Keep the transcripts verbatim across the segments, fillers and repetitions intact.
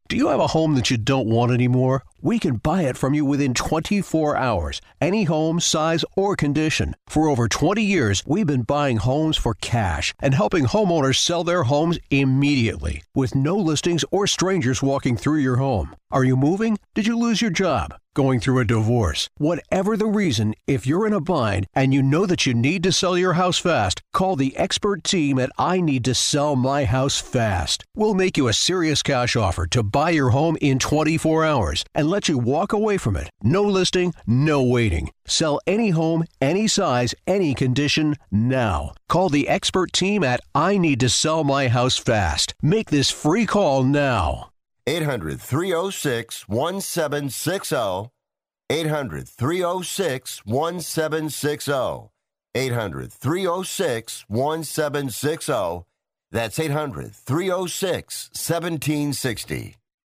Do you have a home that you don't want anymore? We can buy it from you within twenty-four hours. Any home, size, or condition. For over twenty years, we've been buying homes for cash and helping homeowners sell their homes immediately with no listings or strangers walking through your home. Are you moving? Did you lose your job? Going through a divorce? Whatever the reason, if you're in a bind and you know that you need to sell your house fast, call the expert team at I Need to Sell My House Fast. We'll make you a serious cash offer to buy your home in twenty-four hours and let you walk away from it. No listing, no waiting. Sell any home, any size, any condition, now. Call the expert team at I Need to Sell My House Fast. Make this free call now. eight hundred, three oh six, one seven six oh. eight hundred, three oh six, one seven six oh. eight hundred, three oh six, one seven six oh. That's eight hundred, three oh six, one seven six oh.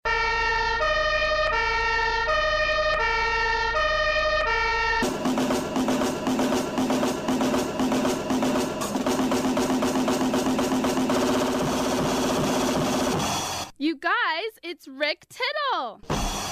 You guys, it's Rick Tittle.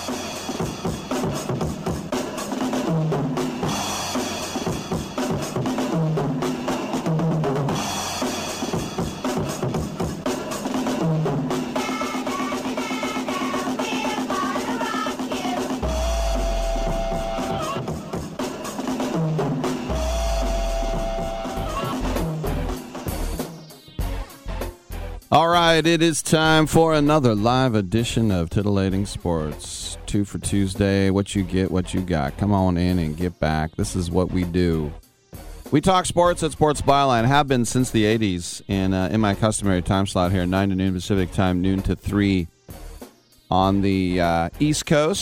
All right, it is time for another live edition of Titillating Sports. Two for Tuesday. What you get, what you got. Come on in and get back. This is what we do. We talk sports at Sports Byline. Have been since the eighties. And uh, in my customary time slot here, nine to noon Pacific time, noon to three on the uh, East Coast.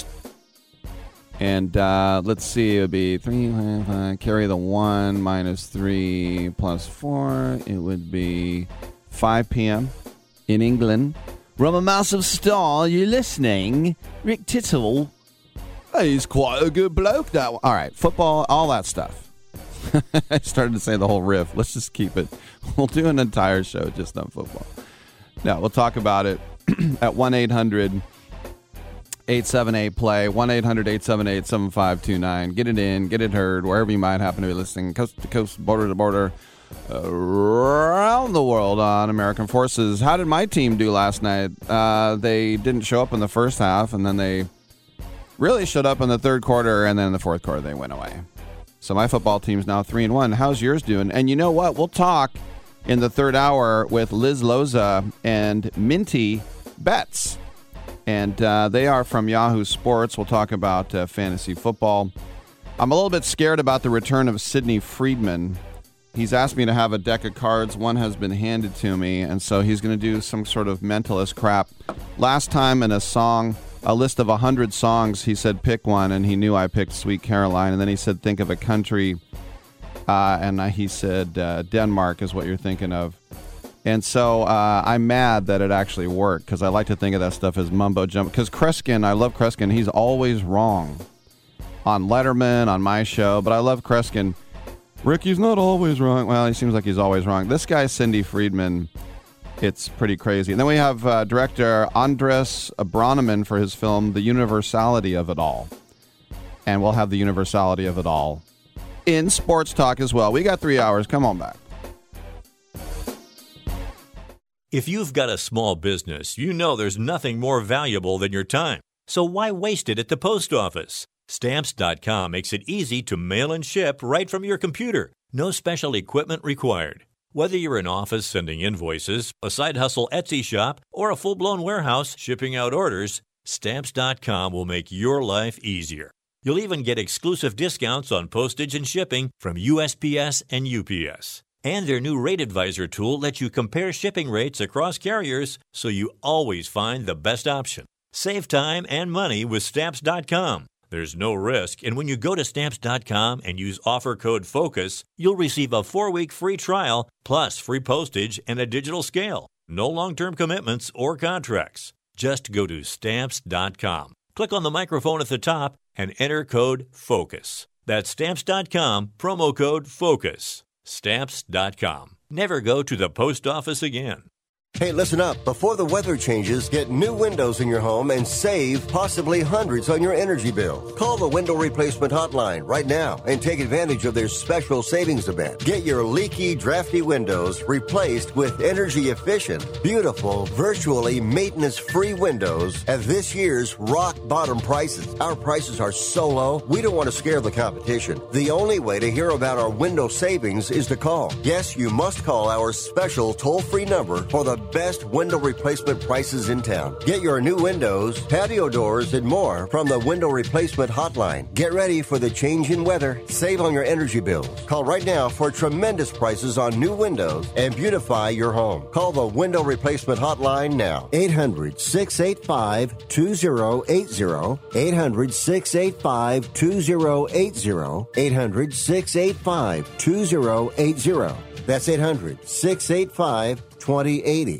And uh, let's see, it would be three, five, carry the one, minus three, plus four. It would be five p.m. in England. From a massive star, you're listening. Rick Tittle. Hey, he's quite a good bloke, that one. All right, football, all that stuff. I started to say the whole riff. Let's just keep it. We'll do an entire show just on football. Now, we'll talk about it at one eight hundred eight seven eight play, one eight hundred eight seven eight seven five two nine. Get it in, get it heard, wherever you might happen to be listening, coast to coast, border to border, around the world on American Forces. How did my team do last night? Uh, they didn't show up in the first half, and then they really showed up in the third quarter, and then in the fourth quarter they went away. So my football team's now three and one. How's yours doing? And you know what? We'll talk in the third hour with Liz Loza and Minty Betts, and uh, they are from Yahoo Sports. We'll talk about uh, fantasy football. I'm a little bit scared about the return of Sidney Friedman. He's asked me to have a deck of cards. One has been handed to me, and so he's going to do some sort of mentalist crap. Last time in a song, a list of one hundred songs, he said pick one, and he knew I picked Sweet Caroline. And then he said think of a country, uh, and he said uh, Denmark is what you're thinking of. And so uh, I'm mad that it actually worked, because I like to think of that stuff as mumbo jumbo. Because Kreskin, I love Kreskin. He's always wrong on Letterman, on my show, but I love Kreskin. Ricky's not always wrong. Well, he seems like he's always wrong. This guy, Cindy Friedman, it's pretty crazy. And then we have uh, director Andres Abraneman for his film, The Universality of It All. And we'll have the universality of it all in sports talk as well. We got three hours. Come on back. If you've got a small business, you know there's nothing more valuable than your time. So why waste it at the post office? Stamps dot com makes it easy to mail and ship right from your computer. No special equipment required. Whether you're an office sending invoices, a side hustle Etsy shop, or a full-blown warehouse shipping out orders, Stamps dot com will make your life easier. You'll even get exclusive discounts on postage and shipping from U S P S and U P S. And their new Rate Advisor tool lets you compare shipping rates across carriers so you always find the best option. Save time and money with Stamps dot com. There's no risk, and when you go to Stamps dot com and use offer code FOCUS, you'll receive a four-week free trial, plus free postage and a digital scale. No long-term commitments or contracts. Just go to Stamps dot com. Click on the microphone at the top and enter code FOCUS. That's Stamps dot com, promo code FOCUS. Stamps dot com. Never go to the post office again. Hey, listen up. Before the weather changes, get new windows in your home and save possibly hundreds on your energy bill. Call the Window Replacement Hotline right now and take advantage of their special savings event. Get your leaky, drafty windows replaced with energy-efficient, beautiful, virtually maintenance-free windows at this year's rock-bottom prices. Our prices are so low, we don't want to scare the competition. The only way to hear about our window savings is to call. Yes, you must call our special toll-free number for the best window replacement prices in town. Get your new windows, patio doors, and more from the Window Replacement Hotline. Get ready for the change in weather. Save on your energy bills. Call right now for tremendous prices on new windows and beautify your home. Call the Window Replacement Hotline now. eight hundred, six eight five, two zero eight zero. eight hundred, six eight five, two zero eight zero. eight hundred, six eight five, two zero eight zero. That's eight hundred, six eight five, two zero eight zero.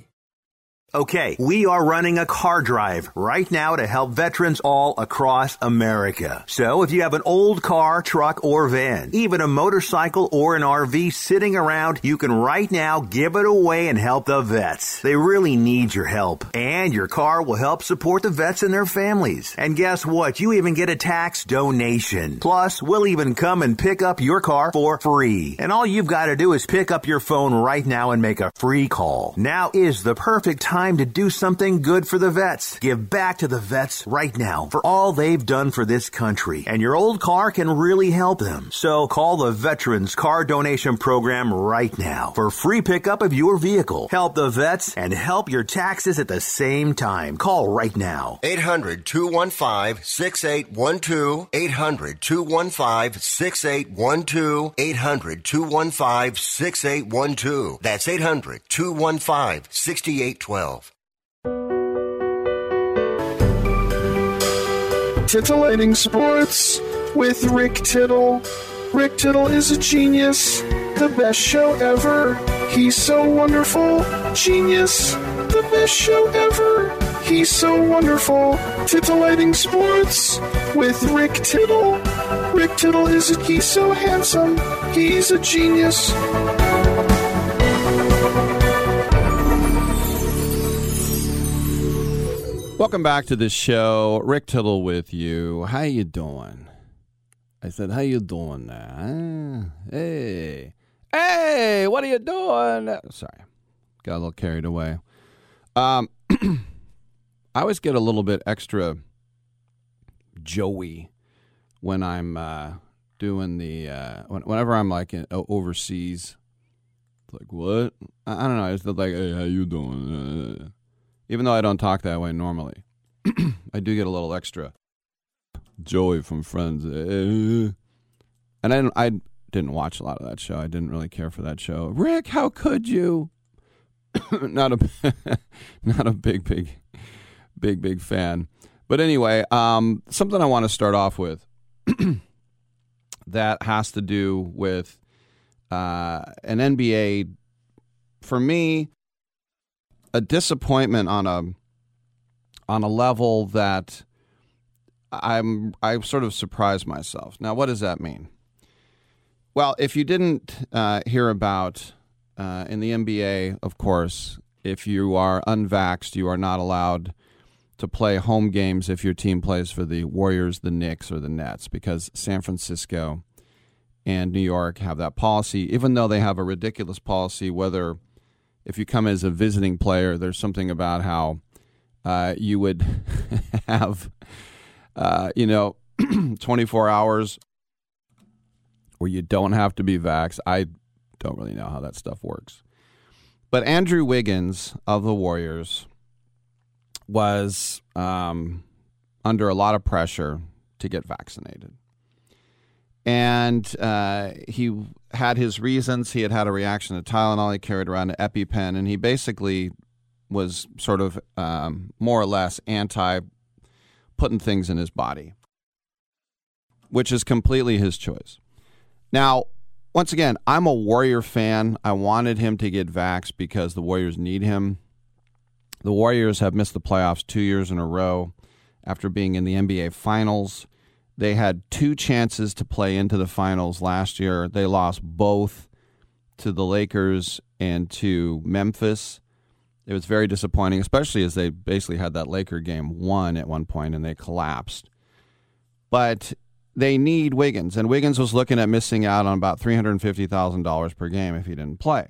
Okay, we are running a car drive right now to help veterans all across America. So if you have an old car, truck, or van, even a motorcycle or an R V sitting around, you can right now give it away and help the vets. They really need your help. And your car will help support the vets and their families. And guess what? You even get a tax donation. Plus, we'll even come and pick up your car for free. And all you've got to do is pick up your phone right now and make a free call. Now is the perfect time Time to do something good for the vets. Give back to the vets right now for all they've done for this country. And your old car can really help them. So call the Veterans Car Donation Program right now for free pickup of your vehicle. Help the vets and help your taxes at the same time. Call right now. eight hundred, two one five, six eight one two. eight hundred, two one five, six eight one two. eight hundred, two one five, six eight one two. That's eight hundred, two one five, six eight one two. Titillating Sports with Rick Tittle. Rick Tittle is a genius, the best show ever. He's so wonderful, genius, the best show ever. He's so wonderful. Titillating Sports with Rick Tittle. Rick Tittle is a, he's so handsome, he's a genius. Welcome back to the show. Rick Tittle with you. How you doing? I said, how you doing now? Hey. Hey, what are you doing? Sorry. Got a little carried away. Um, I always get a little bit extra Joey when I'm uh, doing the, uh, whenever I'm like in, overseas. It's like, what? I, I don't know. It's like, hey, how you doing? Uh, Even though I don't talk that way normally, I do get a little extra Joey from Friends. And I didn't, I didn't watch a lot of that show. I didn't really care for that show. Rick, how could you? not a not a big, big, big, big fan. But anyway, um, something I want to start off with that has to do with uh, an N B A, for me, a disappointment on a on a level that I'm I sort of surprised myself. Now, what does that mean? Well, if you didn't uh, hear about uh, in the N B A, of course, if you are unvaxxed, you are not allowed to play home games if your team plays for the Warriors, the Knicks, or the Nets, because San Francisco and New York have that policy, even though they have a ridiculous policy whether if you come as a visiting player, there's something about how uh, you would have, uh, you know, twenty-four hours where you don't have to be vaxxed. I don't really know how that stuff works. But Andrew Wiggins of the Warriors was um, under a lot of pressure to get vaccinated. And uh, he had his reasons. He had had a reaction to Tylenol. He carried around an EpiPen, and he basically was sort of um, more or less anti putting things in his body, which is completely his choice. Now, once again, I'm a Warrior fan. I wanted him to get vaxxed because the Warriors need him. The Warriors have missed the playoffs two years in a row after being in the N B A Finals. They had two chances to play into the finals last year. They lost both to the Lakers and to Memphis. It was very disappointing, especially as they basically had that Laker game won at one point and they collapsed. But they need Wiggins, and Wiggins was looking at missing out on about three hundred fifty thousand dollars per game if he didn't play.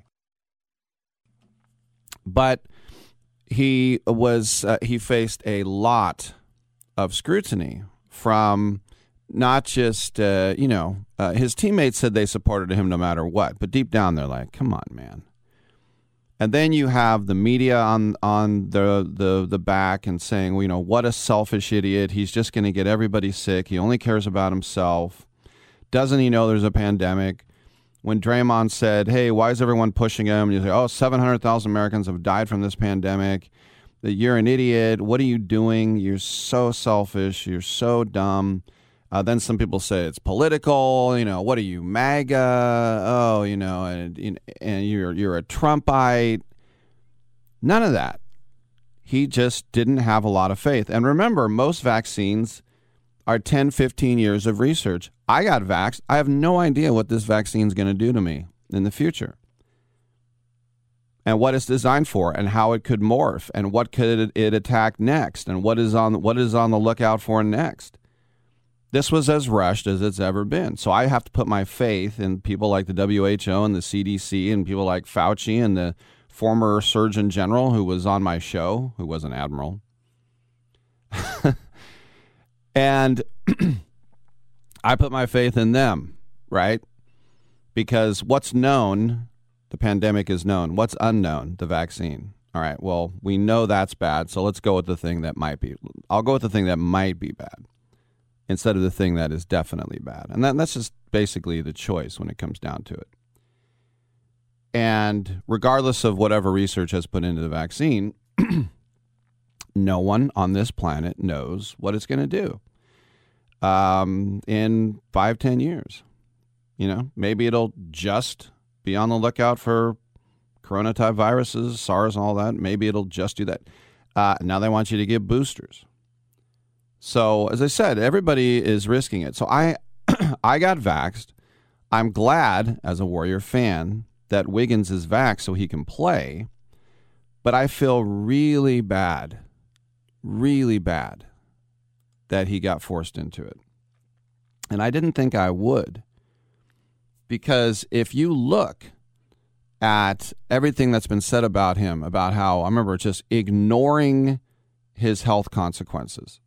But he was uh, he faced a lot of scrutiny from not just, uh, you know, uh, his teammates said they supported him no matter what, but deep down they're like, come on, man. And then you have the media on on the, the, the back and saying, well, you know, what a selfish idiot. He's just going to get everybody sick. He only cares about himself. Doesn't he know there's a pandemic? When Draymond said, hey, why is everyone pushing him? And you say, oh, seven hundred thousand Americans have died from this pandemic. That you're an idiot. What are you doing? You're so selfish. You're so dumb. Uh, then some people say it's political. You know, what are you, MAGA? Oh, you know, and, and you're you're a Trumpite. None of that. He just didn't have a lot of faith. And remember, most vaccines are ten, fifteen years of research. I got vaxxed. I have no idea what this vaccine is going to do to me in the future, and what it's designed for, and how it could morph, and what could it attack next, and what is on what is on the lookout for next. This was as rushed as it's ever been. So I have to put my faith in people like the W H O and the C D C and people like Fauci and the former Surgeon General who was on my show, who was an admiral. And I put my faith in them, right? Because what's known, the pandemic is known. What's unknown, the vaccine. All right, well, we know that's bad, so let's go with the thing that might be. I'll go with the thing that might be bad instead of the thing that is definitely bad. And that, that's just basically the choice when it comes down to it. And regardless of whatever research has put into the vaccine, no one on this planet knows what it's going to do um, in five, ten years. You know, maybe it'll just be on the lookout for corona type viruses, SARS and all that. Maybe it'll just do that. Uh, now they want you to give boosters. So, as I said, everybody is risking it. So I I got vaxxed. I'm glad, as a Warrior fan, that Wiggins is vaxxed so he can play. But I feel really bad, really bad that he got forced into it. And I didn't think I would. Because if you look at everything that's been said about him, about how, I remember just ignoring his health consequences.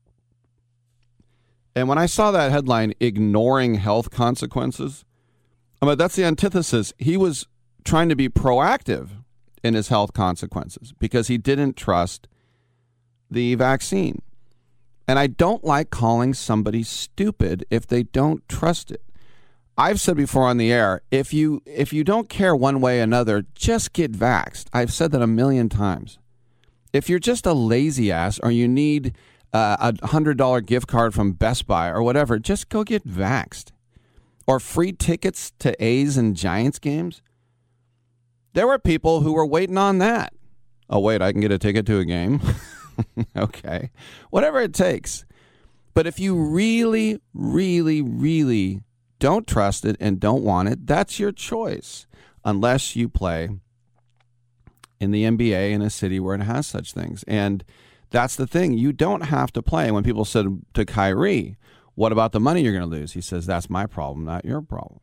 And when I saw that headline, ignoring health consequences, I mean, that's the antithesis. He was trying to be proactive in his health consequences because he didn't trust the vaccine. And I don't like calling somebody stupid if they don't trust it. I've said before on the air, if you if you don't care one way or another, just get vaxxed. I've said that a million times. If you're just a lazy ass or you need uh, a one hundred dollars gift card from Best Buy or whatever, just go get vaxxed. Or free tickets to A's and Giants games. There were people who were waiting on that. Oh, wait, I can get a ticket to a game? Okay. Whatever it takes. But if you really, really, really don't trust it and don't want it, that's your choice. Unless you play in the N B A in a city where it has such things. And that's the thing. You don't have to play. When people said to Kyrie, what about the money you're going to lose? He says, that's my problem, not your problem.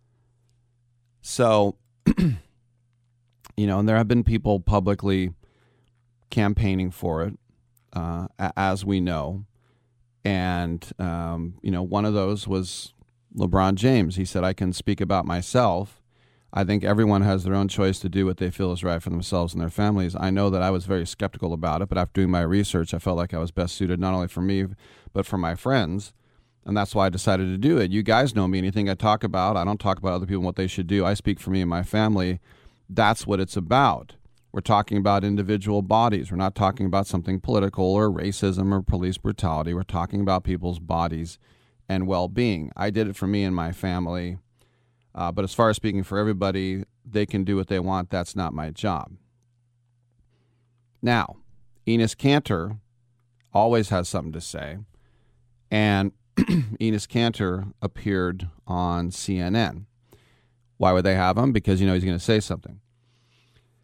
So, you know, and there have been people publicly campaigning for it, uh, as we know. And, um, you know, one of those was LeBron James. He said, I can speak about myself. I think everyone has their own choice to do what they feel is right for themselves and their families. I know that I was very skeptical about it, but after doing my research, I felt like I was best suited not only for me, but for my friends. And that's why I decided to do it. You guys know me. Anything I talk about, I don't talk about other people and what they should do. I speak for me and my family. That's what it's about. We're talking about individual bodies. We're not talking about something political or racism or police brutality. We're talking about people's bodies and well-being. I did it for me and my family. Uh, but as far as speaking for everybody, they can do what they want. That's not my job. Now, Enes Kanter always has something to say. And Enes Kanter appeared on C N N. Why would they have him? Because, you know, he's going to say something.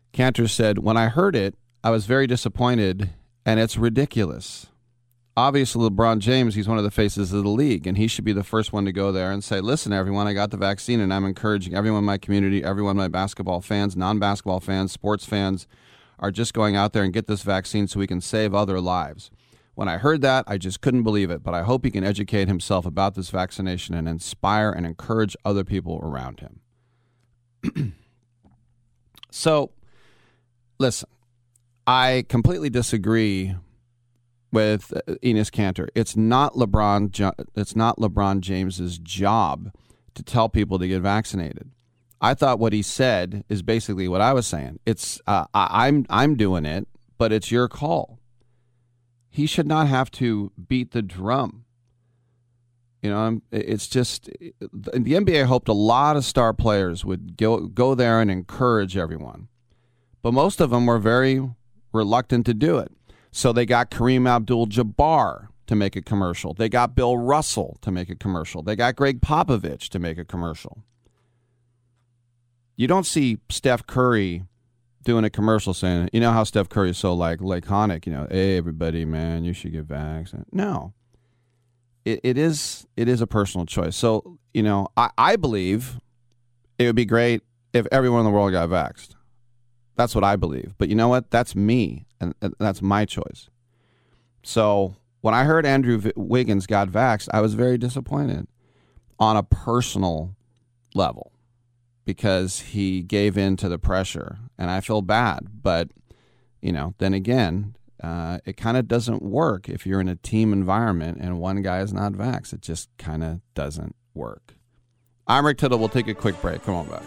Cantor said, when I heard it, I was very disappointed, and it's ridiculous. Obviously, LeBron James, he's one of the faces of the league, and he should be the first one to go there and say, listen, everyone, I got the vaccine, and I'm encouraging everyone in my community, everyone, my basketball fans, non-basketball fans, sports fans, are just going out there and get this vaccine so we can save other lives. When I heard that, I just couldn't believe it, but I hope he can educate himself about this vaccination and inspire and encourage other people around him. So, listen, I completely disagree with Enes Kanter. It's not LeBron. It's not LeBron James's job to tell people to get vaccinated. I thought what he said is basically what I was saying. It's uh, I'm I'm doing it, but it's your call. He should not have to beat the drum. You know, it's just the N B A hoped a lot of star players would go go there and encourage everyone, but most of them were very reluctant to do it. So they got Kareem Abdul-Jabbar to make a commercial. They got Bill Russell to make a commercial. They got Greg Popovich to make a commercial. You don't see Steph Curry doing a commercial saying, you know how Steph Curry is so like laconic, you know, hey, everybody, man, you should get vaccinated. No. It, it is it is a personal choice. So, you know, I, I believe it would be great if everyone in the world got vaxxed. That's what I believe. But you know what? That's me, and that's my choice. So when I heard Andrew Wiggins got vaxxed, I was very disappointed on a personal level because he gave in to the pressure, and I feel bad. But, you know, then again, uh, it kind of doesn't work if you're in a team environment and one guy is not vaxxed. It just kind of doesn't work. I'm Rick Tittle. We'll take a quick break. Come on back.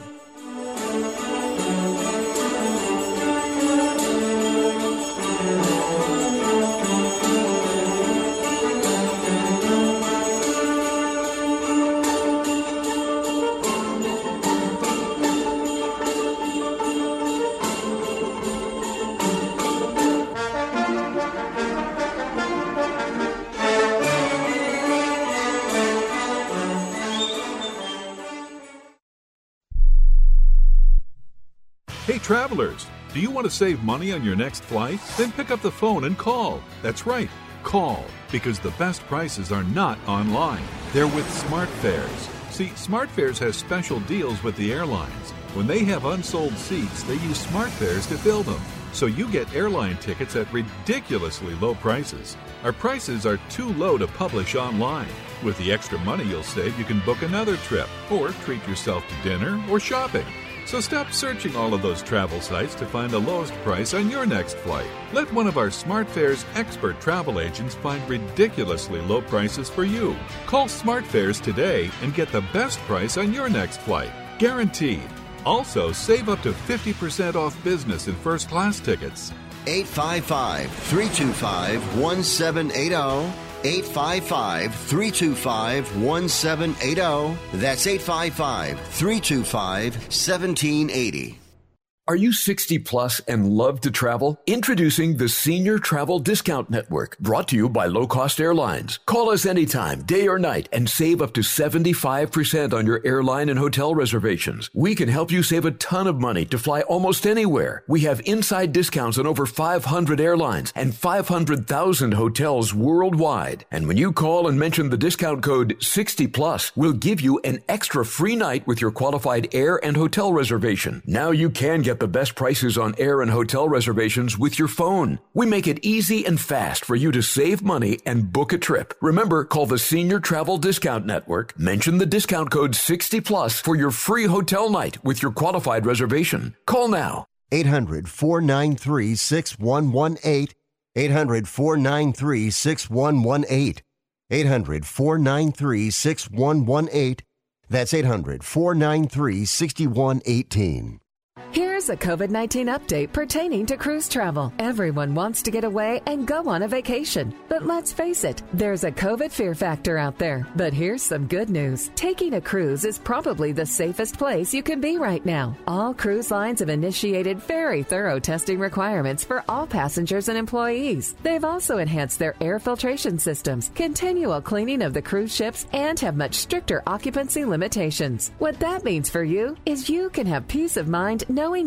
Hey travelers, do you want to save money on your next flight? Then pick up the phone and call. That's right, call, because the best prices are not online. They're with SmartFares. See, SmartFares has special deals with the airlines. When they have unsold seats, they use SmartFares to fill them. So you get airline tickets at ridiculously low prices. Our prices are too low to publish online. With the extra money you'll save, you can book another trip or treat yourself to dinner or shopping. So stop searching all of those travel sites to find the lowest price on your next flight. Let one of our SmartFares expert travel agents find ridiculously low prices for you. Call SmartFares today and get the best price on your next flight. Guaranteed. Also, save up to fifty percent off business and first class tickets. eight five five, three two five, one seven eight zero. eight five five, three two five, one seven eight zero. That's eight five five, three two five, one seven eight zero. Are you sixty plus and love to travel? Introducing the Senior Travel Discount Network, brought to you by Low Cost Airlines. Call us anytime, day or night, and save up to seventy-five percent on your airline and hotel reservations. We can help you save a ton of money to fly almost anywhere. We have inside discounts on over five hundred airlines and five hundred thousand hotels worldwide. And when you call and mention the discount code sixty plus, we'll give you an extra free night with your qualified air and hotel reservation. Now you can get the best prices on air and hotel reservations with your phone. We make it easy and fast for you to save money and book a trip. Remember, call the Senior Travel Discount Network. Mention the discount code sixty plus for your free hotel night with your qualified reservation. Call now. eight hundred, four nine three, six one one eight. eight hundred, four nine three, six one one eight. eight hundred, four nine three, six one one eight. That's eight hundred, four nine three, six one one eight. Here's a COVID nineteen update pertaining to cruise travel. Everyone wants to get away and go on a vacation. But let's face it, there's a COVID fear factor out there. But here's some good news. Taking a cruise is probably the safest place you can be right now. All cruise lines have initiated very thorough testing requirements for all passengers and employees. They've also enhanced their air filtration systems, continual cleaning of the cruise ships, and have much stricter occupancy limitations. What that means for you is you can have peace of mind knowing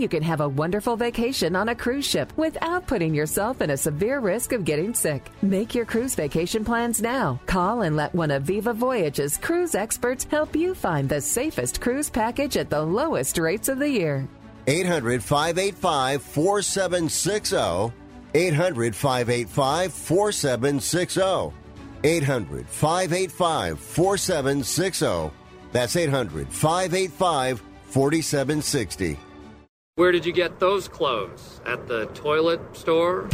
you can have a wonderful vacation on a cruise ship without putting yourself in a severe risk of getting sick. Make your cruise vacation plans now. Call and let one of Viva Voyage's cruise experts help you find the safest cruise package at the lowest rates of the year. eight hundred, five eight five, four seven six zero. eight hundred, five eight five, four seven six zero. eight hundred, five eight five, four seven six zero. That's eight hundred, five eight five, four seven six zero. Where did you get those clothes? At the toilet store?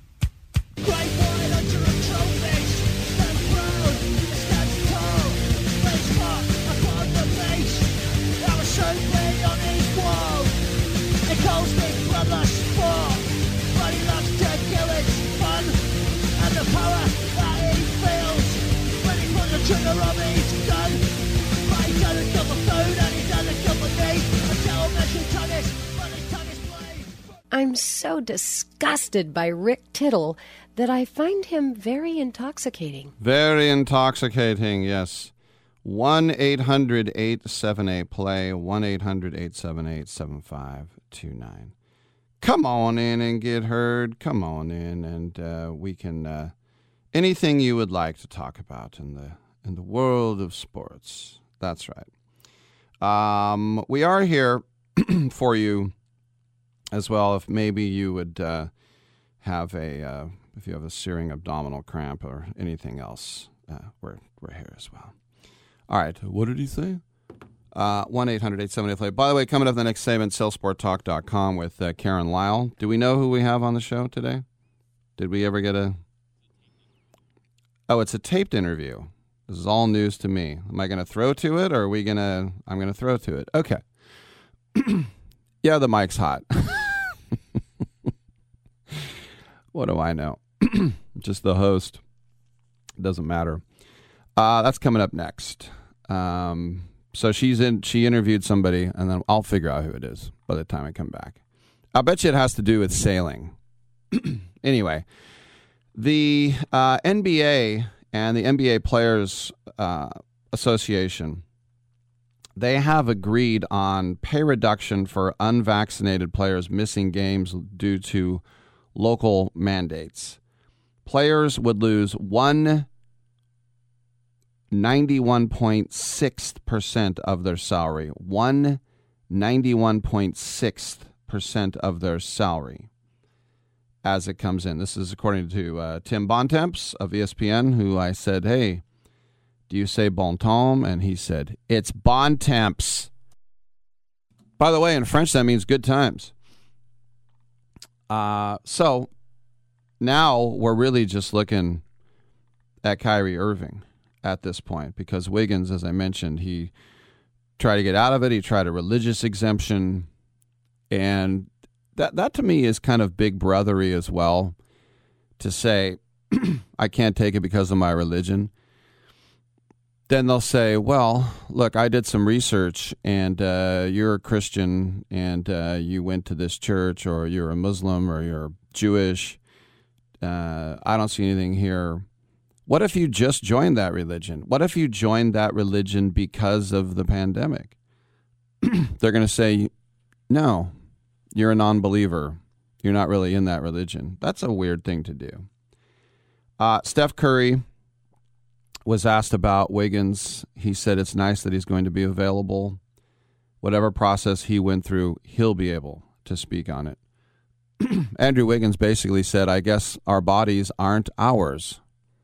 I'm so disgusted by Rick Tittle that I find him very intoxicating. Very intoxicating, yes. one eight hundred, eight seven eight, play, one eight hundred, eight seven eight, seven five two nine. Come on in and get heard. Come on in, and uh, we can, uh, anything you would like to talk about in the in the world of sports. That's right. Um, we are here for you as well, if maybe you would uh, have a, uh, if you have a searing abdominal cramp or anything else, uh, we're, we're here as well. All right, what did he say? Uh, one eight hundred, eight seven eight, play. By the way, coming up the next segment, salesport talk dot com with uh, Karen Lyle. Do we know who we have on the show today? Did we ever get a... Oh, it's a taped interview. This is all news to me. Am I going to throw to it, or are we going to... I'm going to throw to it. Okay. Yeah, the mic's hot. What do I know? Just the host. Doesn't matter. Uh, that's coming up next. Um, so she's in. She interviewed somebody, and then I'll figure out who it is by the time I come back. I bet you it has to do with sailing. Anyway, the uh, N B A and the N B A Players uh, Association, they have agreed on pay reduction for unvaccinated players missing games due to local mandates. Players would lose one ninety-one point six percent of their salary. One ninety-one point six percent of their salary as it comes in. This is according to uh, Tim Bontemps of E S P N, who I said, hey, do you say bon temps? And he said, it's Bontemps. By the way, in French, that means good times. Uh, so now we're really just looking at Kyrie Irving at this point, because Wiggins, as I mentioned, he tried to get out of it. He tried a religious exemption. And that, that to me is kind of big brothery as well, to say, I can't take it because of my religion. Then they'll say, well, look, I did some research, and uh, you're a Christian, and uh, you went to this church, or you're a Muslim, or you're Jewish. Uh, I don't see anything here. What if you just joined that religion? What if you joined that religion because of the pandemic? They're going to say, no, you're a non-believer. You're not really in that religion. That's a weird thing to do. Uh, Steph Curry was asked about Wiggins. He said it's nice that he's going to be available. Whatever process he went through, he'll be able to speak on it. Andrew Wiggins basically said, I guess our bodies aren't ours,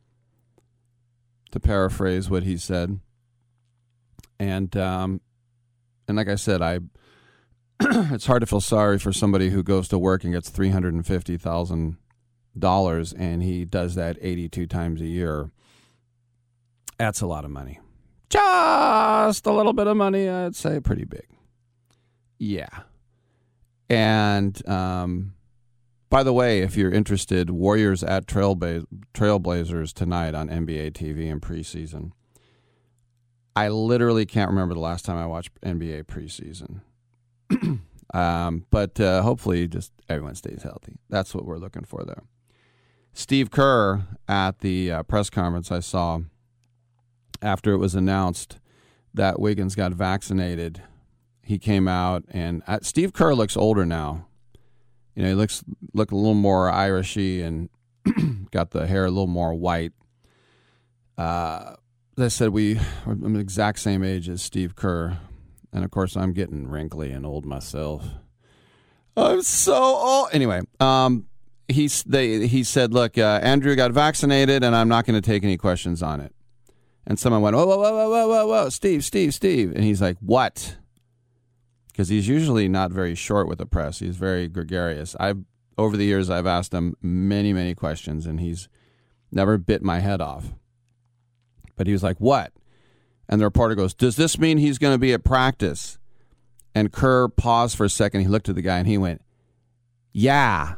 to paraphrase what he said. And um, and like I said, I it's hard to feel sorry for somebody who goes to work and gets three hundred fifty thousand dollars, and he does that eighty-two times a year. That's a lot of money. Just a little bit of money, I'd say pretty big. Yeah. And um, by the way, if you're interested, Warriors at Trailbla- Trailblazers tonight on N B A T V in preseason. I literally can't remember the last time I watched N B A preseason. um, but uh, hopefully just everyone stays healthy. That's what we're looking for there. Steve Kerr at the uh, press conference I saw after it was announced that Wiggins got vaccinated, he came out, and uh, Steve Kerr looks older now. You know, he looks look a little more Irishy and got the hair a little more white. Uh, as I said, we I'm the exact same age as Steve Kerr, and of course, I'm getting wrinkly and old myself. I'm so old. Anyway, um, he's they he said, "Look, uh, Andrew got vaccinated, and I'm not going to take any questions on it." And someone went, "Whoa, whoa, whoa, whoa, whoa, whoa, whoa, Steve, Steve, Steve," and he's like, "What?" Because he's usually not very short with the press. He's very gregarious. I've over the years, I've asked him many, many questions, and he's never bit my head off. But he was like, "What?" And the reporter goes, "Does this mean he's going to be at practice?" And Kerr paused for a second. He looked at the guy, and he went, "Yeah."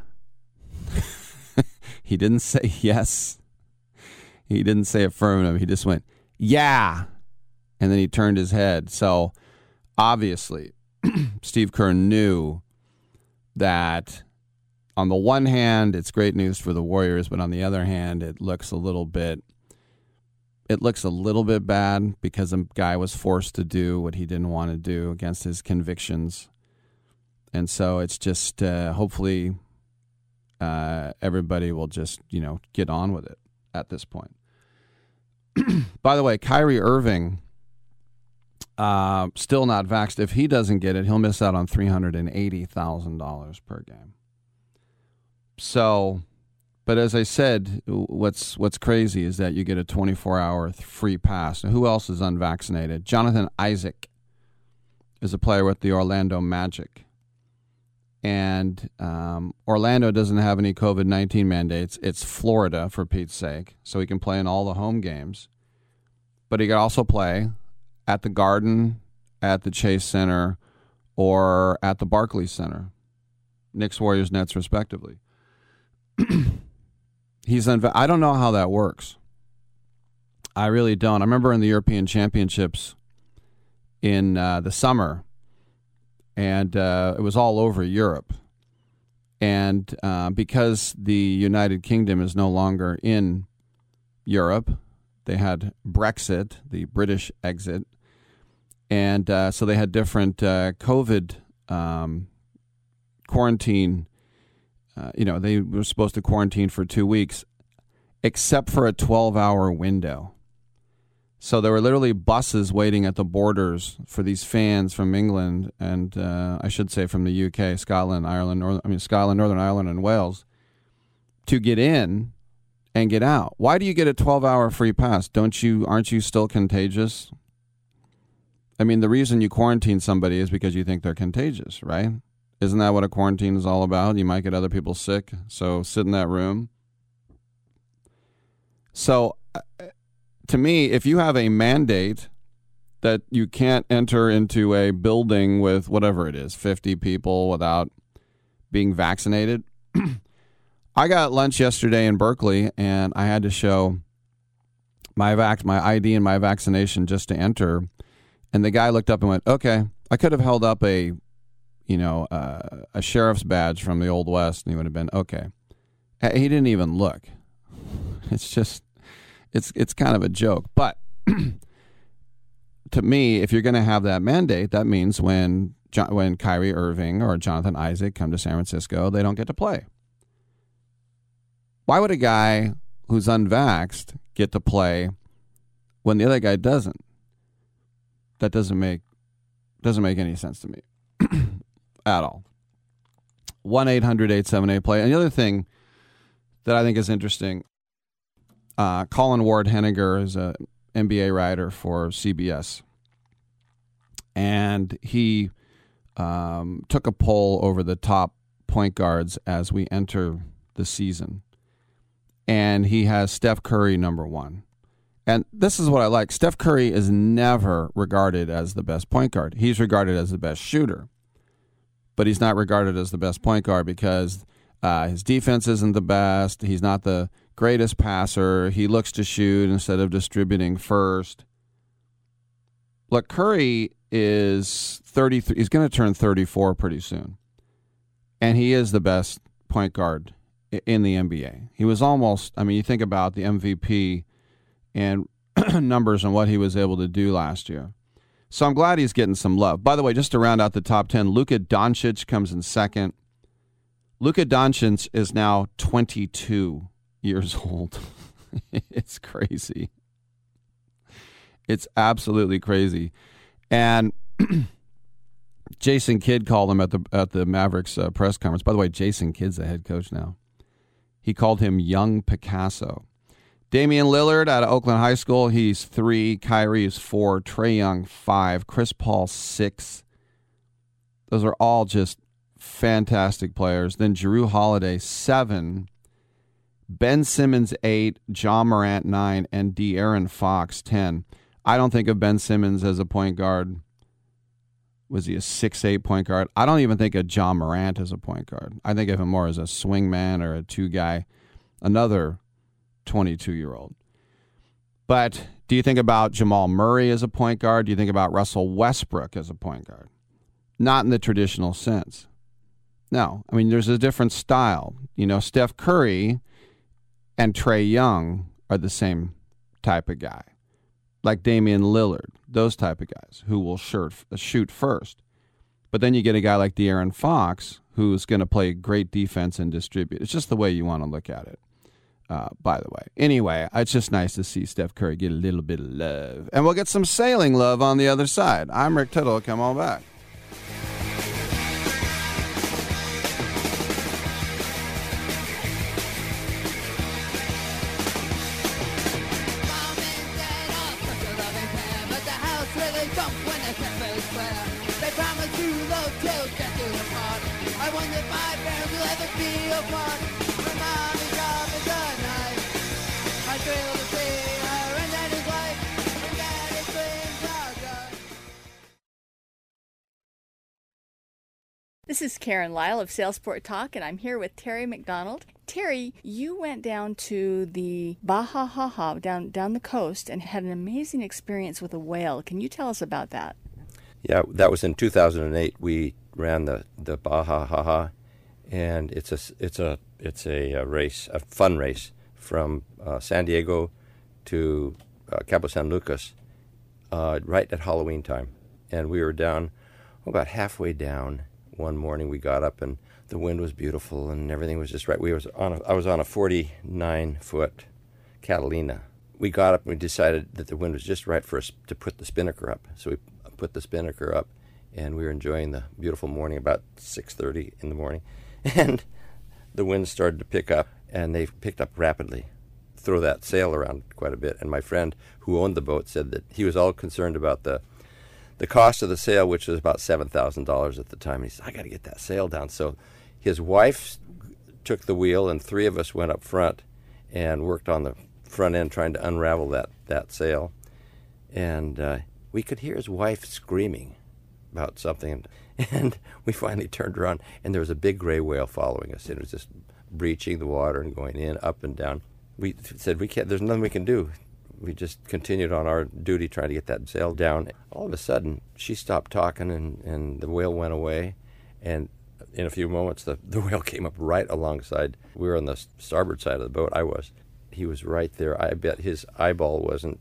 He didn't say yes. He didn't say affirmative. He just went, "Yeah." And then he turned his head. So obviously, Steve Kerr knew that on the one hand, it's great news for the Warriors, but on the other hand, it looks a little bit it looks a little bit bad because the guy was forced to do what he didn't want to do against his convictions. And so it's just uh, hopefully uh, everybody will just, you know, get on with it at this point. By the way, Kyrie Irving, uh, still not vaxxed. If he doesn't get it, he'll miss out on three hundred eighty thousand dollars per game. So, but as I said, what's what's crazy is that you get a twenty-four hour free pass. Now, who else is unvaccinated? Jonathan Isaac is a player with the Orlando Magic. And um, Orlando doesn't have any covid nineteen mandates. It's Florida, for Pete's sake, so he can play in all the home games. But he can also play at the Garden, at the Chase Center, or at the Barclays Center. Knicks, Warriors, Nets, respectively. He's unva- I don't know how that works. I really don't. I remember in the European Championships in uh, the summer, and uh, it was all over Europe. And uh, because the United Kingdom is no longer in Europe, they had Brexit, the British exit, and uh, so they had different uh, COVID um, quarantine. Uh, you know, they were supposed to quarantine for two weeks, except for a twelve hour window. So there were literally buses waiting at the borders for these fans from England and uh, I should say from the U K, Scotland, Ireland, Northern, I mean Scotland, Northern Ireland, and Wales to get in and get out. Why do you get a twelve hour free pass? Don't you? Aren't you still contagious? I mean, the reason you quarantine somebody is because you think they're contagious, right? Isn't that what a quarantine is all about? You might get other people sick, so sit in that room. So, uh, to me, if you have a mandate that you can't enter into a building with whatever it is, fifty people without being vaccinated. I got lunch yesterday in Berkeley, and I had to show my vac- my I D and my vaccination just to enter. And the guy looked up and went, "Okay." I could have held up a you know, uh, a sheriff's badge from the Old West, and he would have been, okay. He didn't even look. It's just, it's it's kind of a joke. But to me, if you're going to have that mandate, that means when John, when Kyrie Irving or Jonathan Isaac come to San Francisco, they don't get to play. Why would a guy who's unvaxxed get to play when the other guy doesn't? That doesn't make doesn't make any sense to me. At all. one eight hundred eight seven eight play. And the other thing that I think is interesting, uh, Colin Ward Henniger is an N B A writer for C B S. And he um, took a poll over the top point guards as we enter the season. And he has Steph Curry number one. And this is what I like. Steph Curry is never regarded as the best point guard. He's regarded as the best shooter. But he's not regarded as the best point guard because uh, his defense isn't the best. He's not the greatest passer. He looks to shoot instead of distributing first. Look, Curry is thirty-three. He's going to turn thirty-four pretty soon. And he is the best point guard in the N B A. He was almost, I mean, you think about the M V P and numbers and what he was able to do last year. So I'm glad he's getting some love. By the way, just to round out the top ten, Luka Doncic comes in second. Luka Doncic is now twenty-two years old. It's crazy. It's absolutely crazy. And Jason Kidd called him at the at the Mavericks uh, press conference. By the way, Jason Kidd's the head coach now. He called him young Picasso. Damian Lillard out of Oakland High School, he's three. Kyrie is four. Trae Young, five. Chris Paul, six. Those are all just fantastic players. Then Jrue Holiday, seven. Ben Simmons, eight. John Morant, nine. And De'Aaron Fox, ten. I don't think of Ben Simmons as a point guard. Was he a six eight point guard? I don't even think of John Morant as a point guard. I think of him more as a swing man or a two-guy. Another twenty-two-year-old. But do you think about Jamal Murray as a point guard? Do you think about Russell Westbrook as a point guard? Not in the traditional sense. No. I mean, there's a different style. You know, Steph Curry and Trae Young are the same type of guy. Like Damian Lillard, those type of guys who will shoot, shoot first. But then you get a guy like De'Aaron Fox who's going to play great defense and distribute. It's just the way you want to look at it. Uh, by the way. Anyway, it's just nice to see Steph Curry get a little bit of love. And we'll get some sailing love on the other side. I'm Rick Tittle. Come on back. This is Karen Lyle of Salesport Talk, and I'm here with Terry McDonald. Terry, you went down to the Baja Ha Ha, down, down the coast, and had an amazing experience with a whale. Can you tell us about that? Yeah, that was in two thousand eight. We ran the, the Baja Ha Ha, and it's a, it's a, it's a, a race, a fun race from uh, San Diego to uh, Cabo San Lucas uh, right at Halloween time. And we were down, about halfway down. One morning we got up and the wind was beautiful and everything was just right. We was on a, I was on a forty-nine foot Catalina. We got up and we decided that the wind was just right for us to put the spinnaker up. So we put the spinnaker up and we were enjoying the beautiful morning about six thirty in the morning. And the wind started to pick up and they picked up rapidly. Throw that sail around quite a bit. And my friend who owned the boat said that he was all concerned about the The cost of the sail, which was about seven thousand dollars at the time. He said, I got to get that sail down. So his wife took the wheel, and three of us went up front and worked on the front end trying to unravel that, that sail. And uh, we could hear his wife screaming about something. And we finally turned around, and there was a big gray whale following us. It was just breaching the water and going in, up and down. We said, we can't. There's nothing we can do. We just continued on our duty trying to get that sail down. All of a sudden, she stopped talking, and, and the whale went away. And in a few moments, the, the whale came up right alongside. We were on the starboard side of the boat. I was. He was right there. I bet his eyeball wasn't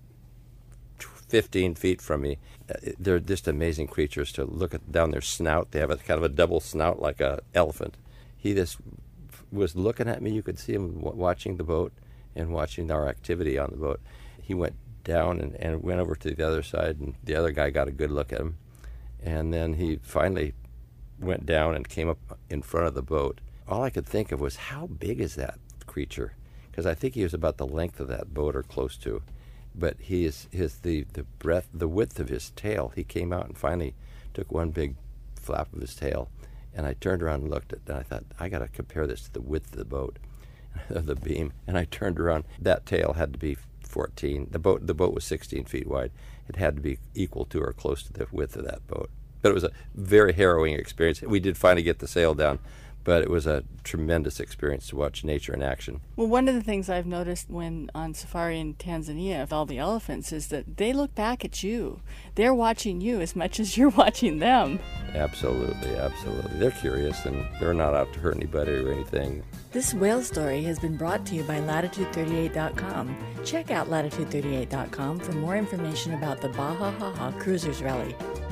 fifteen feet from me. They're just amazing creatures to look at down their snout. They have a kind of a double snout like an elephant. He just was looking at me. You could see him w- watching the boat and watching our activity on the boat. He went down and, and went over to the other side, and the other guy got a good look at him. And then he finally went down and came up in front of the boat. All I could think of was, how big is that creature? Because I think he was about the length of that boat or close to. But he is his the, the breadth, the width of his tail. He came out and finally took one big flap of his tail. And I turned around and looked at it, and I thought, I got to compare this to the width of the boat, of the beam. And I turned around. That tail had to be fourteen. The boat the boat was sixteen feet wide. It had to be equal to or close to the width of that boat. But it was a very harrowing experience. We did finally get the sail down, but it was a tremendous experience to watch nature in action. Well, one of the things I've noticed when on safari in Tanzania with all the elephants is that they look back at you. They're watching you as much as you're watching them. Absolutely, absolutely. They're curious, and they're not out to hurt anybody or anything. This whale story has been brought to you by latitude thirty-eight dot com. Check out latitude thirty-eight dot com for more information about the Baja Haha Cruisers Rally.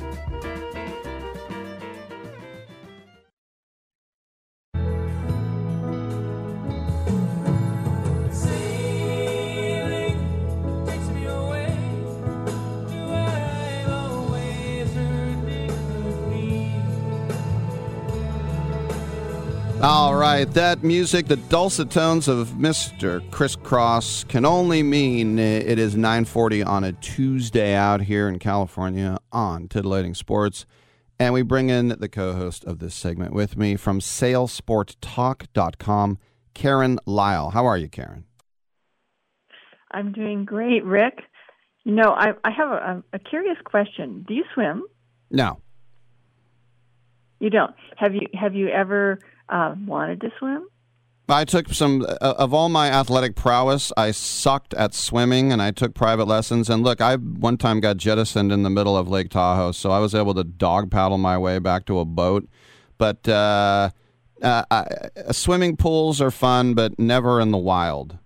All right, that music, the dulcet tones of Mister Crisscross, can only mean it is nine forty on a Tuesday out here in California on Titillating Sports. And we bring in the co-host of this segment with me from sail sport talk dot com, Karen Lyle. How are you, Karen? I'm doing great, Rick. You know, I, I have a, a curious question. Do you swim? No. You don't. Have you Have you ever uh, wanted to swim? I took some, uh, of all my athletic prowess, I sucked at swimming, and I took private lessons. And look, I one time got jettisoned in the middle of Lake Tahoe, so I was able to dog paddle my way back to a boat. But uh, uh, I, swimming pools are fun, but never in the wild.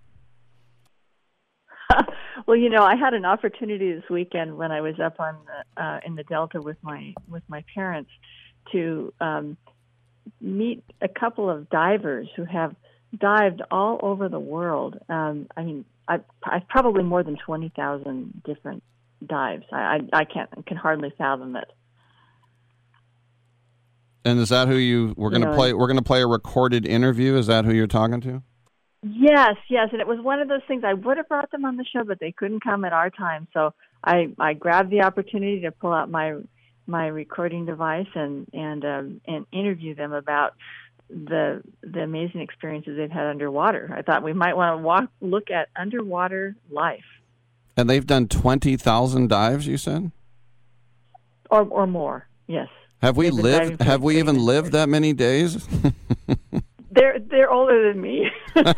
Well, you know, I had an opportunity this weekend when I was up on the, uh, in the Delta with my with my parents to um, meet a couple of divers who have dived all over the world. Um, I mean, I, I probably more than twenty thousand different dives. I, I, I can't can hardly fathom it. And is that who you we're going to You know, play? We're going to play a recorded interview. Is that who you're talking to? Yes, yes, and it was one of those things. I would have brought them on the show, but they couldn't come at our time. So I, I grabbed the opportunity to pull out my my recording device and and um, and interview them about the the amazing experiences they've had underwater. I thought we might want to walk look at underwater life. And they've done twenty thousand dives, you said? Or or more, yes. Have we They've been diving lived? for Have we even lived that many days? They're they're older than me,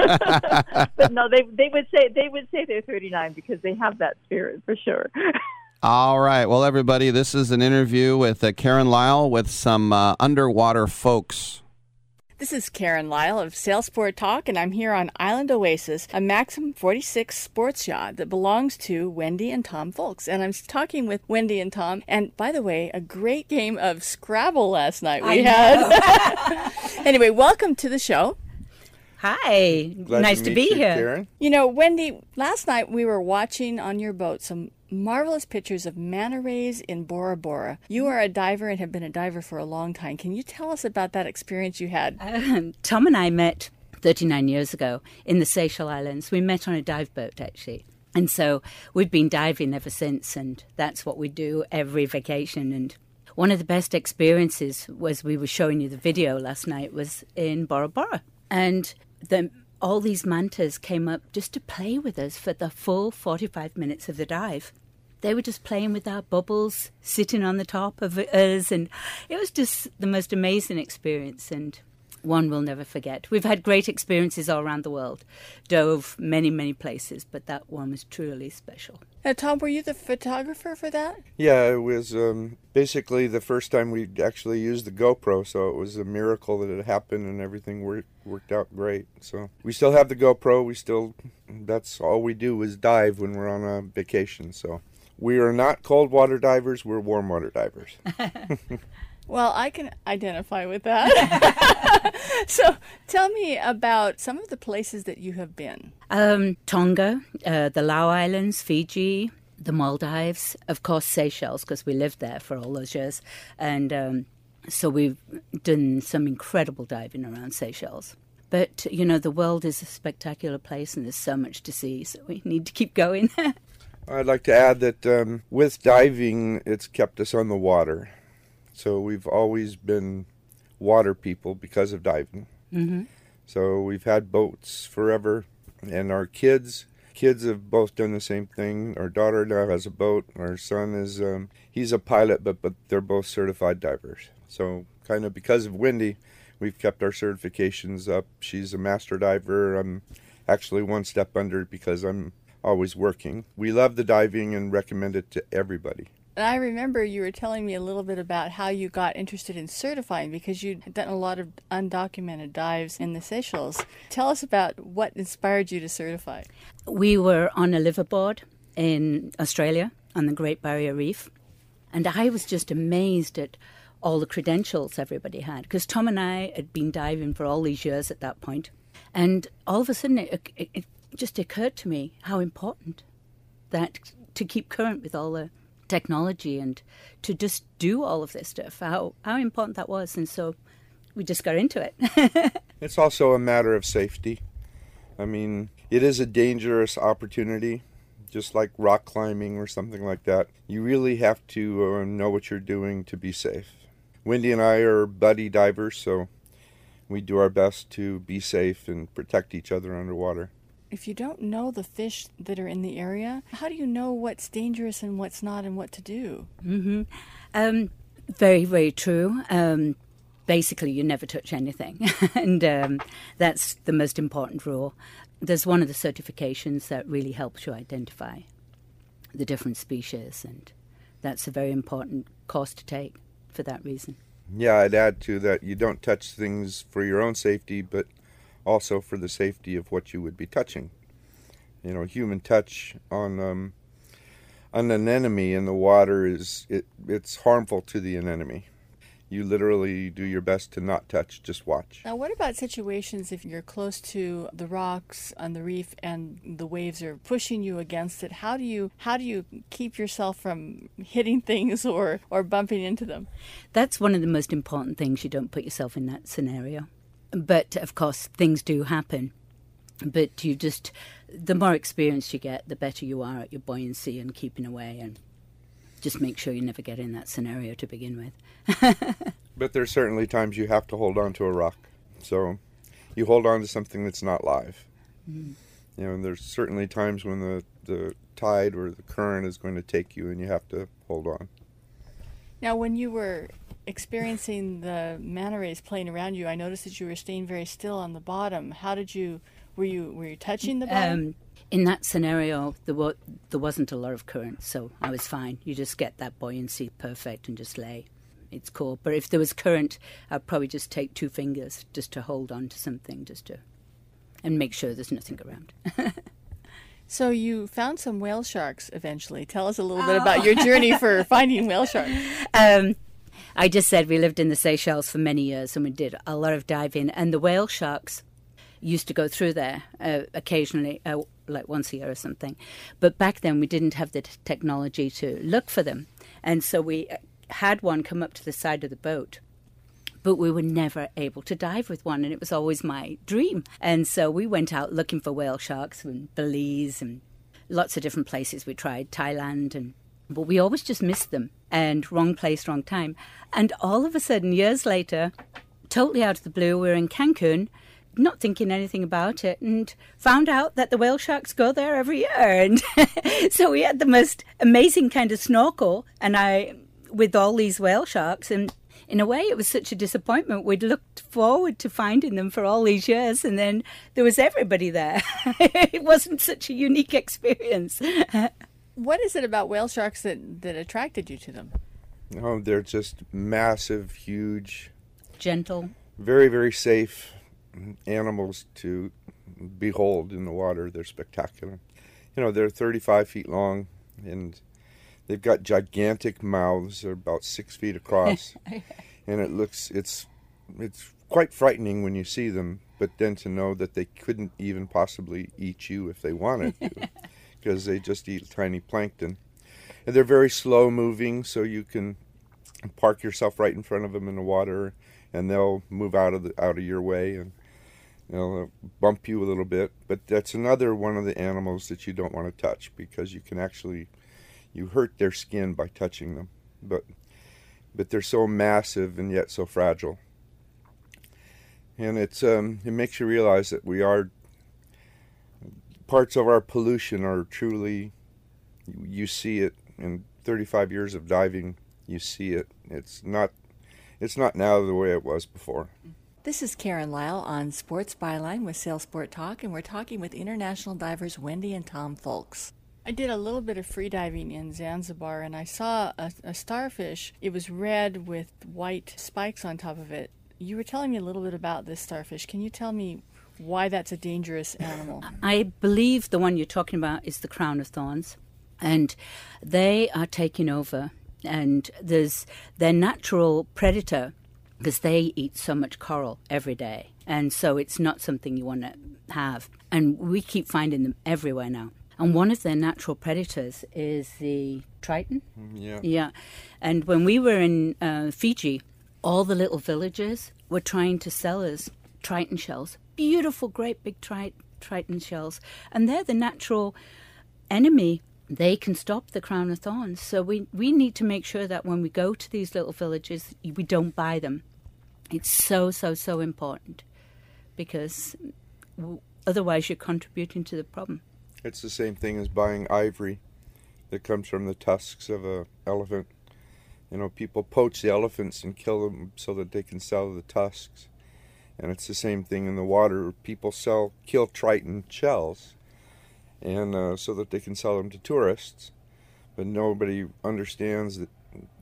but no, they they would say they would say they're thirty-nine because they have that spirit for sure. All right. Well, everybody, this is an interview with uh, Karen Lyle with some uh, underwater folks. This is Karen Lyle of Sail Sport Talk, and I'm here on Island Oasis, a Maxim forty-six sports yacht that belongs to Wendy and Tom Folks. And I'm talking with Wendy and Tom. And by the way, a great game of Scrabble last night we I had. Anyway, welcome to the show. Hi. Glad nice to to, meet be you, here. Karen. You know, Wendy, last night we were watching on your boat some marvelous pictures of manta rays in Bora Bora. You are a diver and have been a diver for a long time. Can you tell us about that experience you had? Um, Tom and I met thirty-nine years ago in the Seychelles Islands. We met on a dive boat, actually. And so we've been diving ever since, and that's what we do every vacation. And one of the best experiences was we were showing you the video last night was in Bora Bora. And the all these mantas came up just to play with us for the full forty-five minutes of the dive. They were just playing with our bubbles, sitting on the top of us, and it was just the most amazing experience, and one we'll never forget. We've had great experiences all around the world, dove many, many places, but that one was truly special. Now, Tom, were you the photographer for that? Yeah, it was um, basically the first time we actually used the GoPro, so it was a miracle that it happened and everything worked worked out great. So we still have the GoPro. We still, that's all we do is dive when we're on a vacation. So we are not cold water divers. We're warm water divers. Well, I can identify with that. So tell me about some of the places that you have been. Um, Tonga, uh, the Lau Islands, Fiji, the Maldives, of course Seychelles, because we lived there for all those years. And um, so we've done some incredible diving around Seychelles. But, you know, the world is a spectacular place and there's so much to see, so we need to keep going. I'd like to add that um, with diving, it's kept us on the water. So we've always been water people because of diving. Mm-hmm. So we've had boats forever, and our kids kids have both done the same thing. Our daughter now has a boat. Our son is um, he's a pilot, but but they're both certified divers. So kind of because of Wendy, we've kept our certifications up. She's a master diver. I'm actually one step under because I'm always working. We love the diving and recommend it to everybody. And I remember you were telling me a little bit about how you got interested in certifying because you'd done a lot of undocumented dives in the Seychelles. Tell us about what inspired you to certify. We were on a liveaboard in Australia on the Great Barrier Reef, and I was just amazed at all the credentials everybody had because Tom and I had been diving for all these years at that point, and all of a sudden it, it, it just occurred to me how important that to keep current with all the technology and to just do all of this stuff, how how important that was. And so we just got into it. It's also a matter of safety. I mean, it is a dangerous opportunity, just like rock climbing or something like that. You really have to uh, know what you're doing to be safe. Wendy and I are buddy divers, so we do our best to be safe and protect each other underwater. If you don't know the fish that are in the area, how do you know what's dangerous and what's not and what to do? Mm-hmm. Um, very, very true. Um, basically, you never touch anything. and um, that's the most important rule. There's one of the certifications that really helps you identify the different species, and that's a very important course to take for that reason. Yeah, I'd add to that you don't touch things for your own safety, but also for the safety of what you would be touching. You know, human touch on um, on an enemy in the water is it it's harmful to the anemone. You literally do your best to not touch, just watch. Now, what about situations if you're close to the rocks on the reef and the waves are pushing you against it? How do you how do you keep yourself from hitting things or, or bumping into them? That's one of the most important things. You don't put yourself in that scenario. But, of course, things do happen. But you just, the more experience you get, the better you are at your buoyancy and keeping away. And just make sure you never get in that scenario to begin with. But there's certainly times you have to hold on to a rock. So you hold on to something that's not live. Mm. You know, and there's certainly times when the, the tide or the current is going to take you and you have to hold on. Now, when you were experiencing the manta rays playing around you, I noticed that you were staying very still on the bottom. How did you, were you were you touching the bottom? Um, in that scenario, there, wa- there wasn't a lot of current, so I was fine. You just get that buoyancy perfect and just lay. It's cool. But if there was current, I'd probably just take two fingers just to hold on to something, just to, and make sure there's nothing around. So you found some whale sharks eventually. Tell us a little oh. bit about your journey for finding whale sharks. Um, I just said we lived in the Seychelles for many years and we did a lot of diving. And the whale sharks used to go through there uh, occasionally, uh, like once a year or something. But back then we didn't have the t- technology to look for them. And so we had one come up to the side of the boat. But we were never able to dive with one, and it was always my dream. And so we went out looking for whale sharks in Belize and lots of different places. We tried Thailand, and but we always just missed them. And wrong place, wrong time. And all of a sudden, years later, totally out of the blue, we were in Cancun, not thinking anything about it, and found out that the whale sharks go there every year. And so we had the most amazing kind of snorkel, and I with all these whale sharks, and in a way, it was such a disappointment. We'd looked forward to finding them for all these years, and then there was everybody there. It wasn't such a unique experience. What is it about whale sharks that, that attracted you to them? Oh, they're just massive, huge, gentle, very, very safe animals to behold in the water. They're spectacular. You know, they're thirty-five feet long, and they've got gigantic mouths. They're about six feet across, and it looks it's it's quite frightening when you see them. But then to know that they couldn't even possibly eat you if they wanted to, because they just eat tiny plankton. And they're very slow moving, so you can park yourself right in front of them in the water, and they'll move out of the out of your way, and they'll bump you a little bit. But that's another one of the animals that you don't want to touch, because you can actually you hurt their skin by touching them. But but they're so massive and yet so fragile. And it's um, it makes you realize that we are, parts of our pollution are truly, you, you see it in thirty-five years of diving, you see it. It's not, it's not now the way it was before. This is Karen Lyle on Sports Byline with Sail Sport Talk, and we're talking with international divers Wendy and Tom Folks. I did a little bit of free diving in Zanzibar, and I saw a, a starfish. It was red with white spikes on top of it. You were telling me a little bit about this starfish. Can you tell me why that's a dangerous animal? I believe the one you're talking about is the crown of thorns, and they are taking over, and there's their natural predator, because they eat so much coral every day, and so it's not something you want to have. And we keep finding them everywhere now. And one of their natural predators is the triton. Yeah. Yeah. And when we were in uh, Fiji, all the little villages were trying to sell us triton shells. Beautiful, great big tri- triton shells. And they're the natural enemy. They can stop the crown of thorns. So we, we need to make sure that when we go to these little villages, we don't buy them. It's so, so, so important, because w- otherwise you're contributing to the problem. It's the same thing as buying ivory that comes from the tusks of an elephant. You know, people poach the elephants and kill them so that they can sell the tusks. And it's the same thing in the water. People sell, kill triton shells, and uh, so that they can sell them to tourists. But nobody understands that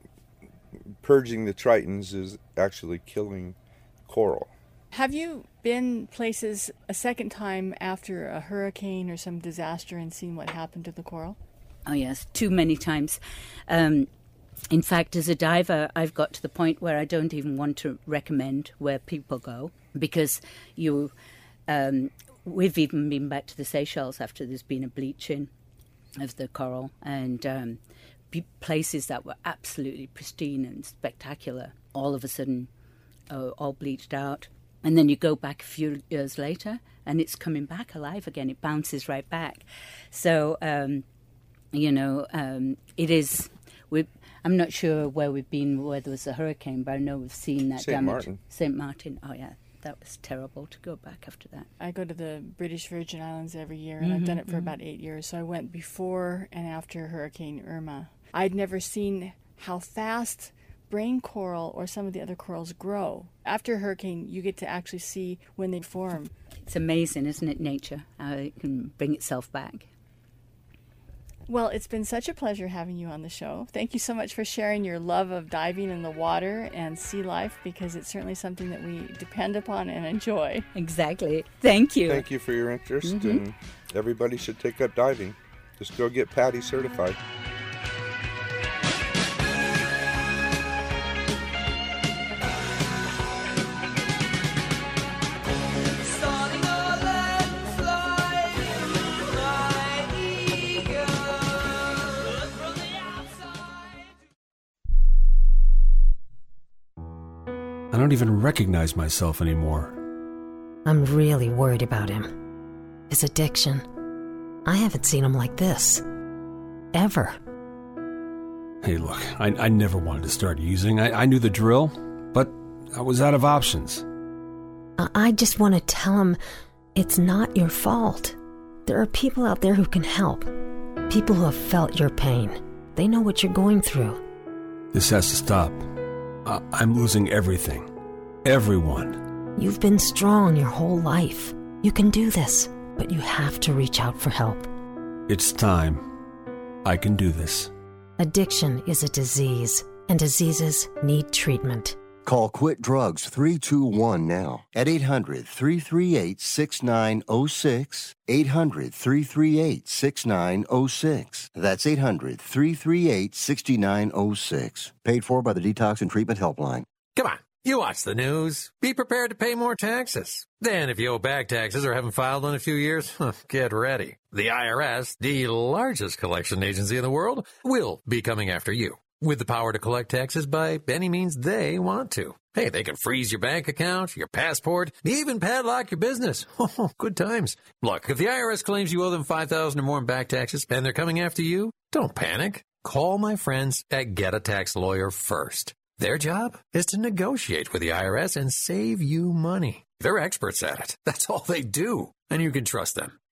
purging the tritons is actually killing coral. Have you been places a second time after a hurricane or some disaster and seen what happened to the coral? Oh, yes, too many times. Um, in fact, as a diver, I've got to the point where I don't even want to recommend where people go, because you, um, we've even been back to the Seychelles after there's been a bleaching of the coral, and um, places that were absolutely pristine and spectacular, all of a sudden uh, all bleached out. And then you go back a few years later and it's coming back alive again. It bounces right back. So, um, you know, um, it is... We, I'm not sure where we've been, where there was a hurricane, but I know we've seen that Saint damage. Martin. Saint Martin. Oh, yeah. That was terrible to go back after that. I go to the British Virgin Islands every year, and mm-hmm, I've done it for mm-hmm. about eight years. So I went before and after Hurricane Irma. I'd never seen how fast brain coral or some of the other corals grow. After a hurricane, you get to actually see when they form. It's amazing, isn't it, nature, how it can bring itself back. Well, it's been such a pleasure having you on the show. Thank you so much for sharing your love of diving in the water and sea life, because it's certainly something that we depend upon and enjoy. Exactly. Thank you. Thank you for your interest, mm-hmm. and everybody should take up diving. Just go get PADI certified. I don't even recognize myself anymore. I'm really worried about him. His addiction. I haven't seen him like this. Ever. Hey, look, I, I never wanted to start using. I, I knew the drill, but I was out of options. I, I just want to tell him it's not your fault. There are people out there who can help. People who have felt your pain. They know what you're going through. This has to stop. I, I'm losing everything. Everyone. You've been strong your whole life. You can do this, but you have to reach out for help. It's time. I can do this. Addiction is a disease, and diseases need treatment. Call Quit Drugs three two one now at eight hundred, three three eight, six nine zero six, eight hundred, three three eight, six nine zero six. That's eight hundred, three three eight, six nine zero six. Paid for by the Detox and Treatment Helpline. Come on, you watch the news. Be prepared to pay more taxes. Then if you owe back taxes or haven't filed in a few years, get ready. The I R S, the largest collection agency in the world, will be coming after you, with the power to collect taxes by any means they want to. Hey, they can freeze your bank account, your passport, even padlock your business. Oh, good times. Look, if the I R S claims you owe them five thousand dollars or more in back taxes and they're coming after you, don't panic. Call my friends at Get a Tax Lawyer first. Their job is to negotiate with the I R S and save you money. They're experts at it. That's all they do. And you can trust them.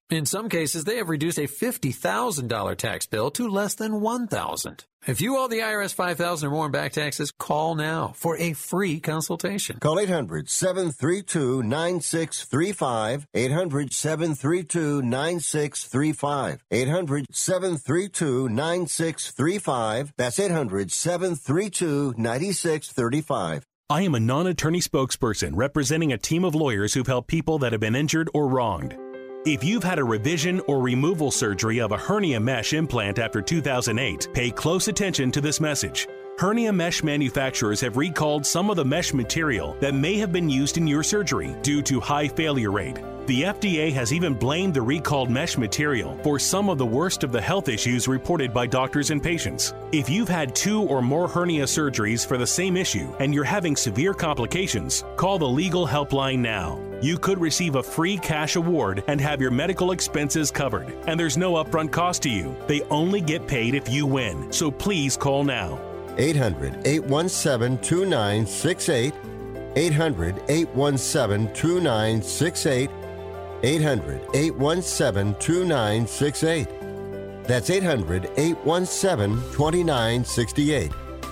In some cases, they have reduced a fifty thousand dollars tax bill to less than one thousand dollars. If you owe the I R S five thousand dollars or more in back taxes, call now for a free consultation. Call eight hundred, seven three two, nine six three five, eight hundred, seven three two, nine six three five, eight hundred, seven three two, nine six three five. That's eight hundred, seven three two, nine six three five. I am a non-attorney spokesperson representing a team of lawyers who've helped people that have been injured or wronged. If you've had a revision or removal surgery of a hernia mesh implant after two thousand eight, pay close attention to this message. Hernia mesh manufacturers have recalled some of the mesh material that may have been used in your surgery due to high failure rate. The F D A has even blamed the recalled mesh material for some of the worst of the health issues reported by doctors and patients. If you've had two or more hernia surgeries for the same issue and you're having severe complications, call the legal helpline now. You could receive a free cash award and have your medical expenses covered. And there's no upfront cost to you. They only get paid if you win. So please call now. eight hundred, eight one seven, two nine six eight. eight hundred, eight one seven, two nine six eight. eight hundred, eight one seven, two nine six eight. That's eight hundred, eight one seven, two nine six eight.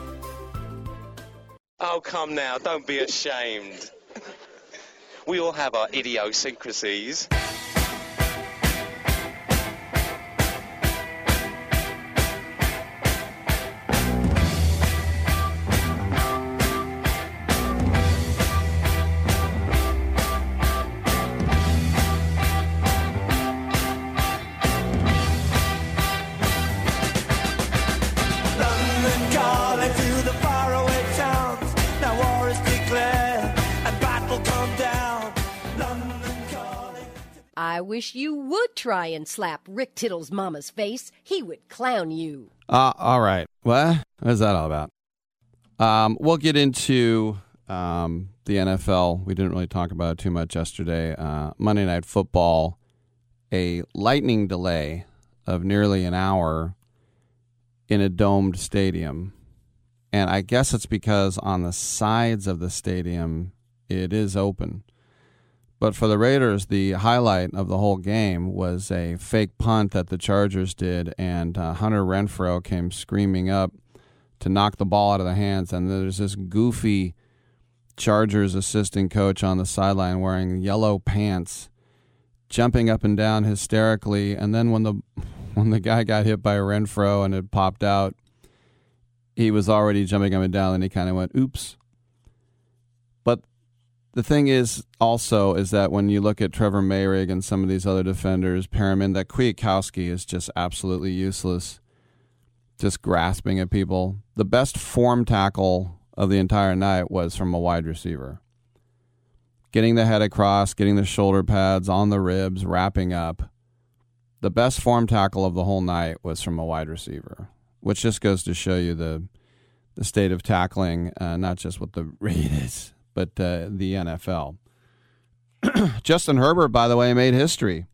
Oh, come now, don't be ashamed. We all have our idiosyncrasies. I wish you would try and slap Rick Tittle's mama's face. He would clown you. Uh, all right. What? What is that all about? Um, we'll get into um, the N F L. We didn't really talk about it too much yesterday. Uh, Monday Night Football, a lightning delay of nearly an hour in a domed stadium. And I guess it's because on the sides of the stadium, it is open. But for the Raiders, the highlight of the whole game was a fake punt that the Chargers did, and uh, Hunter Renfrow came screaming up to knock the ball out of the hands. And there's this goofy Chargers assistant coach on the sideline wearing yellow pants, jumping up and down hysterically. And then when the when the guy got hit by Renfrow and it popped out, he was already jumping up and down, and he kind of went, oops. But the thing is also is that when you look at Trevor Mayrig and some of these other defenders, Perriman, that Kwiatkowski is just absolutely useless, just grasping at people. The best form tackle of the entire night was from a wide receiver. Getting the head across, getting the shoulder pads on the ribs, wrapping up. The best form tackle of the whole night was from a wide receiver, which just goes to show you the the state of tackling, uh, not just with the Raiders, but uh, the N F L. Justin Herbert, by the way, made history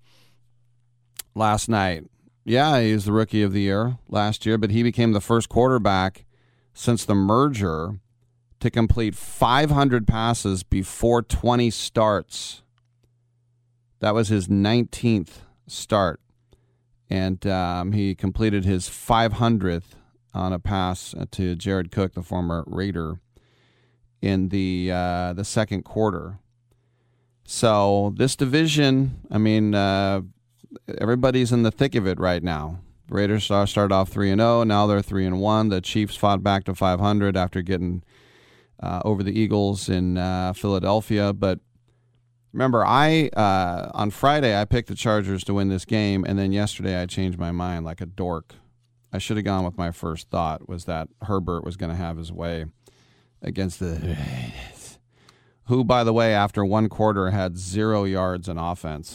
last night. Yeah, he was the Rookie of the Year last year, but he became the first quarterback since the merger to complete five hundred passes before twenty starts. That was his nineteenth start, and um, he completed his five hundredth on a pass to Jared Cook, the former Raider, in the uh, the second quarter. So this division, I mean, uh, everybody's in the thick of it right now. The Raiders started off three and oh, now they're three and one. The Chiefs fought back to five hundred after getting uh, over the Eagles in uh, Philadelphia. But remember, I uh, on Friday I picked the Chargers to win this game, and then yesterday I changed my mind like a dork. I should have gone with my first thought, was that Herbert was going to have his way against the Raiders, who, by the way, after one quarter had zero yards in offense.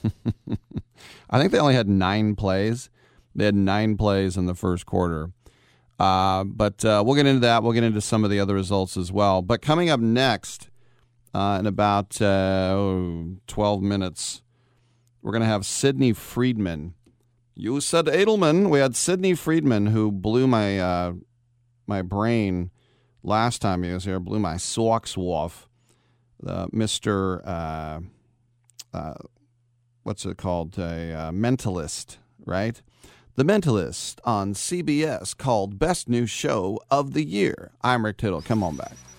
I think they only had nine plays. They had nine plays in the first quarter. Uh, but uh, we'll get into that. We'll get into some of the other results as well. But coming up next, uh, in about uh, twelve minutes, we're going to have Sidney Friedman. You said Edelman. We had Sidney Friedman, who blew my uh, my brain last time he was here, blew my socks off. Uh, Mister Uh, uh, what's it called? A uh, Mentalist, right? The Mentalist on C B S called Best New Show of the Year. I'm Rick Tittle. Come on back.